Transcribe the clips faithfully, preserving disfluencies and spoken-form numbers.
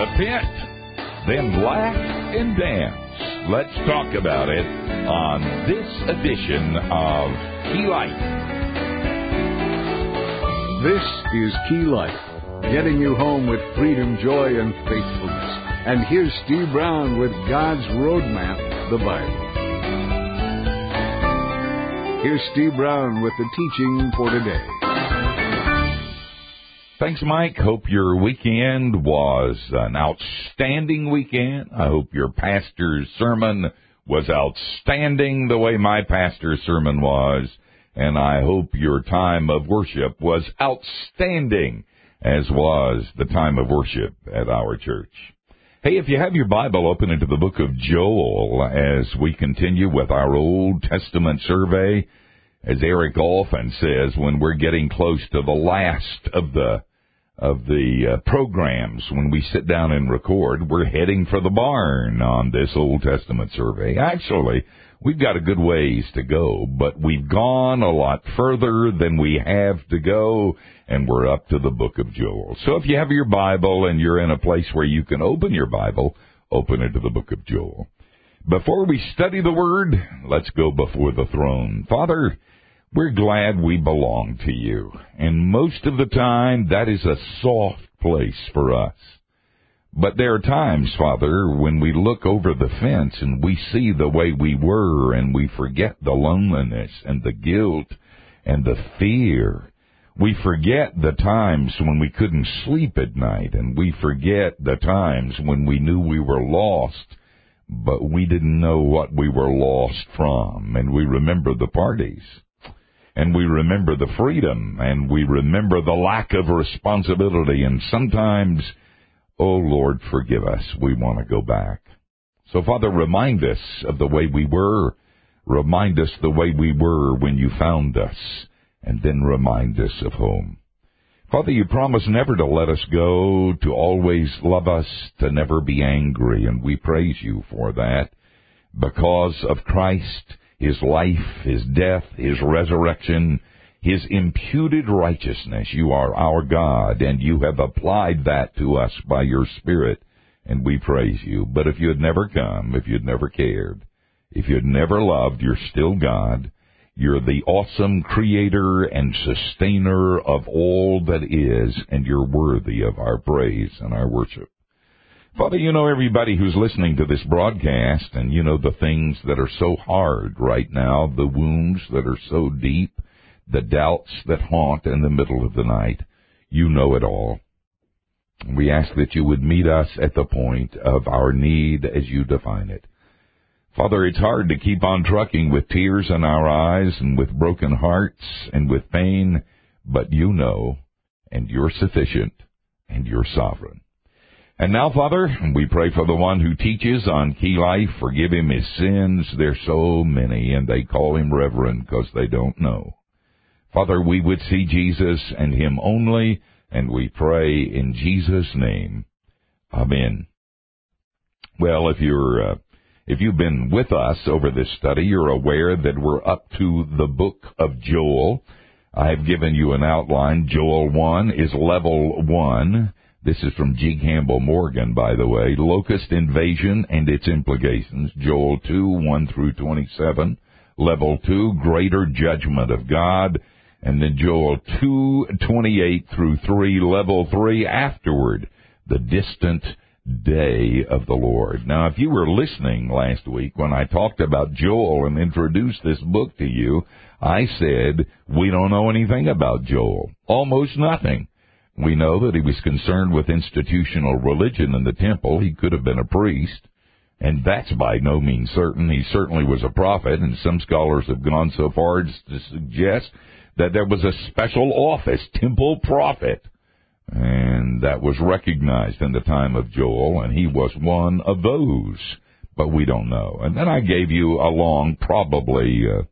repent, then laugh and dance. Let's talk about it on this edition of Key Life. This is Key Life, getting you home with freedom, joy, and faithfulness. And here's Steve Brown with God's Roadmap, the Bible. Here's Steve Brown with the teaching for today. Thanks, Mike. Hope your weekend was an outstanding weekend. I hope your pastor's sermon was outstanding the way my pastor's sermon was. And I hope your time of worship was outstanding, as was the time of worship at our church. Hey, if you have your Bible, open into the book of Joel as we continue with our Old Testament survey. As Eric often says, when we're getting close to the last of the of the uh, programs, when we sit down and record, we're heading for the barn on this Old Testament survey. Actually, we've got a good ways to go, but we've gone a lot further than we have to go, and we're up to the book of Joel. So if you have your Bible and you're in a place where you can open your Bible, open it to the book of Joel. Before we study the Word, let's go before the throne. Father, we're glad we belong to you, and most of the time that is a soft place for us. But there are times, Father, when we look over the fence and we see the way we were, and we forget the loneliness and the guilt and the fear. We forget the times when we couldn't sleep at night, and we forget the times when we knew we were lost, but we didn't know what we were lost from, and we remember the parties. And we remember the freedom, and we remember the lack of responsibility, and sometimes, oh, Lord, forgive us, we want to go back. So, Father, remind us of the way we were. Remind us the way we were when you found us, and then remind us of home. Father, you promise never to let us go, to always love us, to never be angry, and we praise you for that. Because of Christ, His life, His death, His resurrection, His imputed righteousness, you are our God, and you have applied that to us by your Spirit, and we praise you. But if you had never come, if you'd never cared, if you'd never loved, you're still God. You're the awesome creator and sustainer of all that is, and you're worthy of our praise and our worship. Father, you know everybody who's listening to this broadcast, and you know the things that are so hard right now, the wounds that are so deep, the doubts that haunt in the middle of the night. You know it all. We ask that you would meet us at the point of our need as you define it. Father, it's hard to keep on trucking with tears in our eyes and with broken hearts and with pain, but you know, and you're sufficient, and you're sovereign. And now, Father, we pray for the one who teaches on Key Life. Forgive him his sins. There's so many, and they call him Reverend because they don't know. Father, we would see Jesus and him only, and we pray in Jesus' name. Amen. Well, if you're, uh, if you've been with us over this study, you're aware that we're up to the book of Joel. I have given you an outline. Joel one is level one. This is from G. Campbell Morgan, by the way. Locust invasion and its implications. Joel two, one through twenty-seven. Level two, greater judgment of God. And then Joel two, twenty-eight through three. Level three, afterward, the distant day of the Lord. Now, if you were listening last week when I talked about Joel and introduced this book to you, I said we don't know anything about Joel. Almost nothing. We know that he was concerned with institutional religion in the temple. He could have been a priest, and that's by no means certain. He certainly was a prophet, and some scholars have gone so far as to suggest that there was a special office, temple prophet, and that was recognized in the time of Joel, and he was one of those, but we don't know. And then I gave you a long, probably... Uh,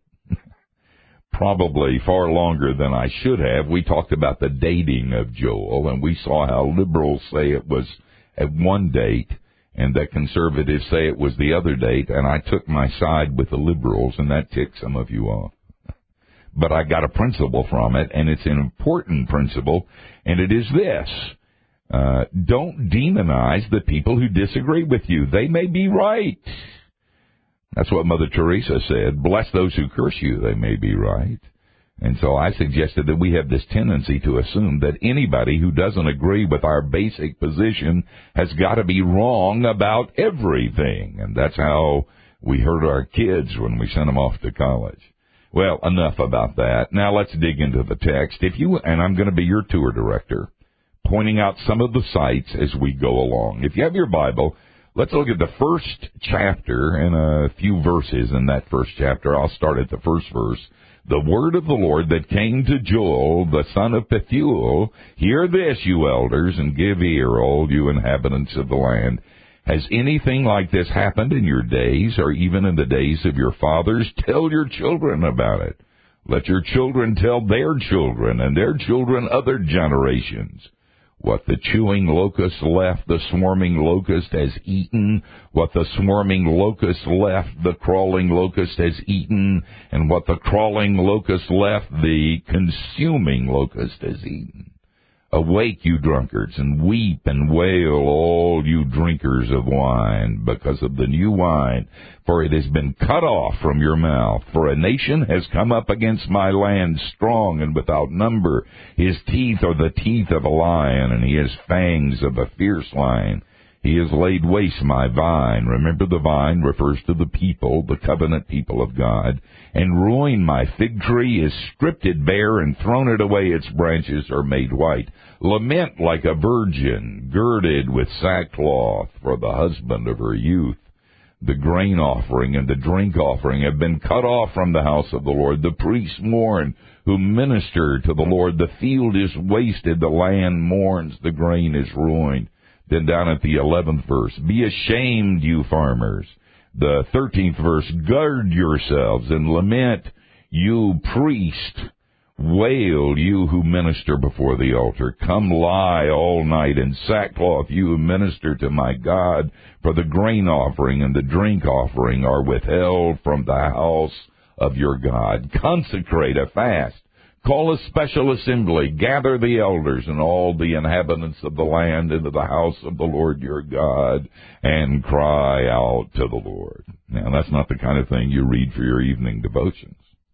Probably far longer than I should have. We talked about the dating of Joel, and we saw how liberals say it was at one date, and that conservatives say it was the other date, and I took my side with the liberals, and that ticked some of you off. But I got a principle from it, and it's an important principle, and it is this. Uh, don't demonize the people who disagree with you. They may be right. That's what Mother Teresa said. Bless those who curse you. They may be right. And so I suggested that we have this tendency to assume that anybody who doesn't agree with our basic position has got to be wrong about everything. And that's how we hurt our kids when we sent them off to college. Well, enough about that. Now let's dig into the text. If you, and I'm going to be your tour director, pointing out some of the sites as we go along. If you have your Bible, let's look at the first chapter and a few verses in that first chapter. I'll start at the first verse. The word of the Lord that came to Joel, the son of Pethuel, hear this, you elders, and give ear, all you inhabitants of the land. Has anything like this happened in your days, or even in the days of your fathers? Tell your children about it. Let your children tell their children, and their children other generations. What the chewing locust left, the swarming locust has eaten. What the swarming locust left, the crawling locust has eaten. And what the crawling locust left, the consuming locust has eaten. Awake, you drunkards, and weep and wail, all you drinkers of wine, because of the new wine, for it has been cut off from your mouth. For a nation has come up against my land, strong and without number. His teeth are the teeth of a lion, and he has fangs of a fierce lion. He has laid waste my vine. Remember, the vine refers to the people, the covenant people of God. And ruined my fig tree, is stripped it bare, and thrown it away, its branches are made white. Lament like a virgin, girded with sackcloth for the husband of her youth. The grain offering and the drink offering have been cut off from the house of the Lord. The priests mourn who minister to the Lord. The field is wasted, the land mourns, the grain is ruined. Then down at the eleventh verse, be ashamed, you farmers. The thirteenth verse, gird yourselves and lament, you priest. Wail, you who minister before the altar. Come lie all night in sackcloth, you who minister to my God. For the grain offering and the drink offering are withheld from the house of your God. Consecrate a fast. Call a special assembly, gather the elders and all the inhabitants of the land into the house of the Lord your God, and cry out to the Lord. Now, that's not the kind of thing you read for your evening devotions.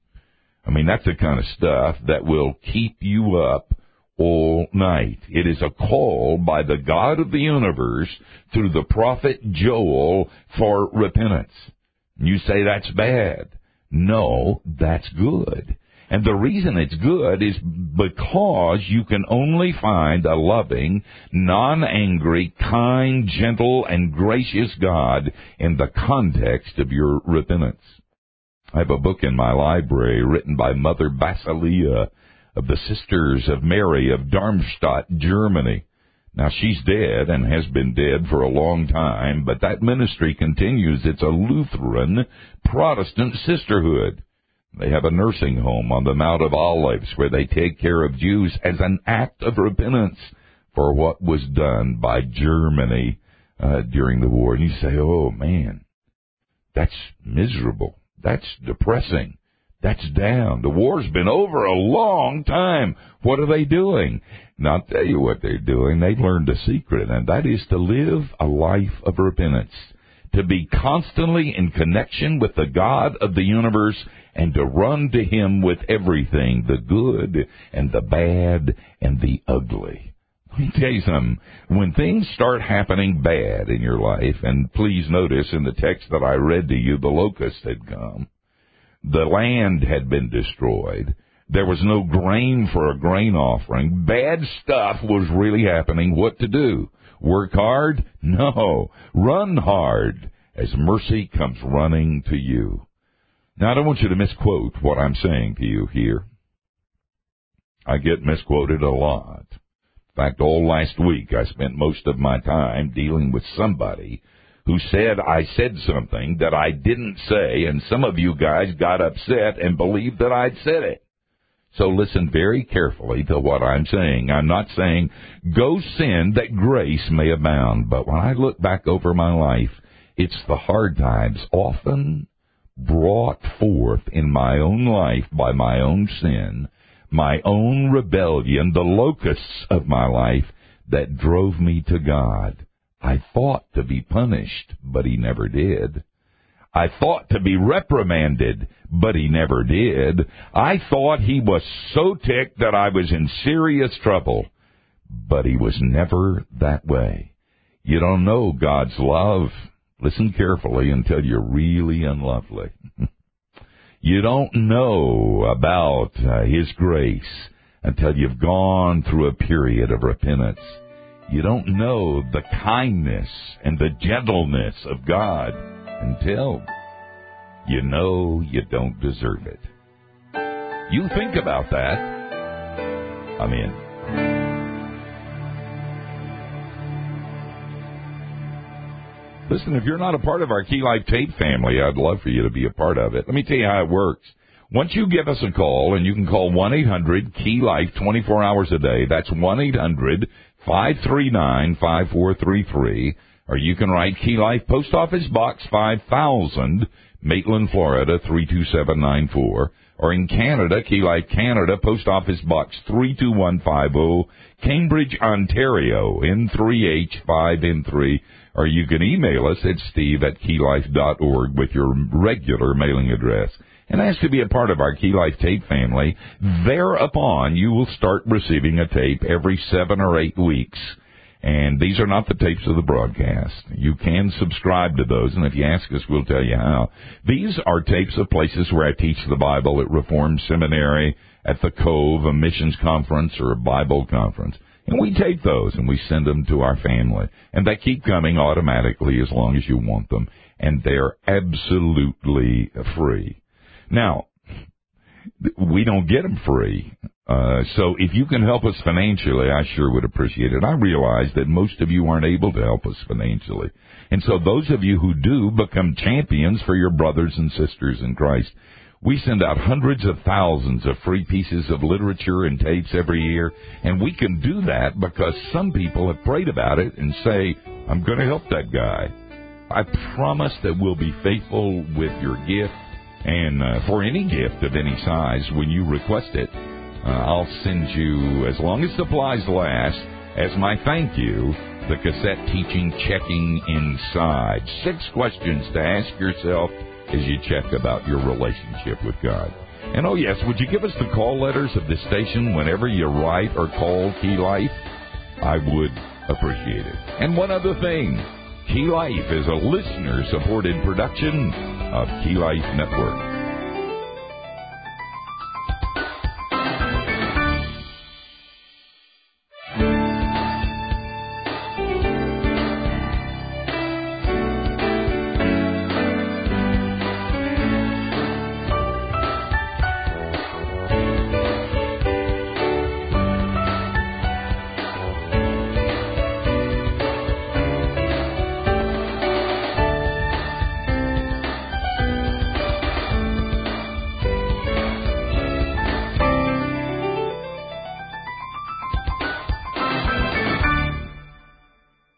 I mean, that's the kind of stuff that will keep you up all night. It is a call by the God of the universe through the prophet Joel for repentance. You say that's bad. No, that's good. And the reason it's good is because you can only find a loving, non-angry, kind, gentle, and gracious God in the context of your repentance. I have a book in my library written by Mother Basilia of the Sisters of Mary of Darmstadt, Germany. Now, she's dead and has been dead for a long time, but that ministry continues. It's a Lutheran Protestant sisterhood. They have a nursing home on the Mount of Olives where they take care of Jews as an act of repentance for what was done by Germany uh, during the war. And you say, oh, man, that's miserable. That's depressing. That's down. The war's been over a long time. What are they doing? Now, I'll tell you what they're doing. They've learned a secret, and that is to live a life of repentance, to be constantly in connection with the God of the universe and to run to Him with everything, the good and the bad and the ugly. Let me tell you something. When things start happening bad in your life, and please notice in the text that I read to you, the locusts had come. The land had been destroyed. There was no grain for a grain offering. Bad stuff was really happening. What to do? Work hard? No. Run hard as mercy comes running to you. Now, I don't want you to misquote what I'm saying to you here. I get misquoted a lot. In fact, all last week I spent most of my time dealing with somebody who said I said something that I didn't say, and some of you guys got upset and believed that I'd said it. So listen very carefully to what I'm saying. I'm not saying go sin that grace may abound, but when I look back over my life, it's the hard times often brought forth in my own life by my own sin, my own rebellion, the locusts of my life, that drove me to God. I thought to be punished, but he never did. I thought to be reprimanded, but he never did. I thought he was so ticked that I was in serious trouble, but he was never that way. You don't know God's love. Listen carefully until you're really unlovely. You don't know about uh, his grace until you've gone through a period of repentance. You don't know the kindness and the gentleness of God until you know you don't deserve it. You think about that. I'm in. Listen, if you're not a part of our Key Life Tape family, I'd love for you to be a part of it. Let me tell you how it works. Once you give us a call, and you can call one eight hundred Key Life twenty-four hours a day. That's one eight hundred five three nine five four three three. Or you can write Key Life, Post Office Box five thousand, Maitland, Florida, three two seven nine four. Or in Canada, Key Life Canada, Post Office Box three two one five zero, Cambridge, Ontario, N three H five N three. Or you can email us at steve at keylife dot org with your regular mailing address. And ask to be a part of our Key Life Tape family. Thereupon, you will start receiving a tape every seven or eight weeks. And these are not the tapes of the broadcast. You can subscribe to those, and if you ask us, we'll tell you how. These are tapes of places where I teach the Bible at Reformed Seminary, at the Cove, a missions conference, or a Bible conference. And we take those, and we send them to our family. And they keep coming automatically as long as you want them. And they're absolutely free. Now, we don't get them free. Uh, so if you can help us financially, I sure would appreciate it. I realize that most of you aren't able to help us financially. And so those of you who do become champions for your brothers and sisters in Christ. We send out hundreds of thousands of free pieces of literature and tapes every year, and we can do that because some people have prayed about it and say, I'm going to help that guy. I promise that we'll be faithful with your gift, and uh, for any gift of any size, when you request it, uh, I'll send you, as long as supplies last, as my thank you, the cassette teaching Checking Inside. Six questions to ask yourself as you check about your relationship with God. And oh yes, would you give us the call letters of this station whenever you write or call Key Life? I would appreciate it. And one other thing, Key Life is a listener-supported production of Key Life Network.